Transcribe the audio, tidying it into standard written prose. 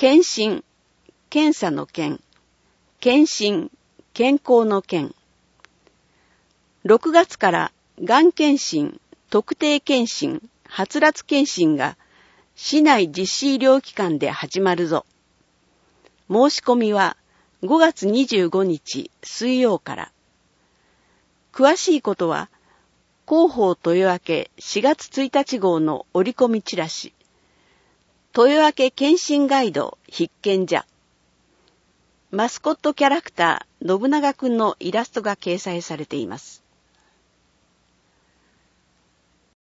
検診、検査の検、検診、健康の健。6月からがん検診、特定検診、はつらつ検診が市内実施医療機関で始まるぞ。申し込みは5月25日水曜から。詳しいことは広報豊明4月1日号の折り込みチラシ、豊明検診ガイド必見じゃ。マスコットキャラクター信長くんのイラストが掲載されています。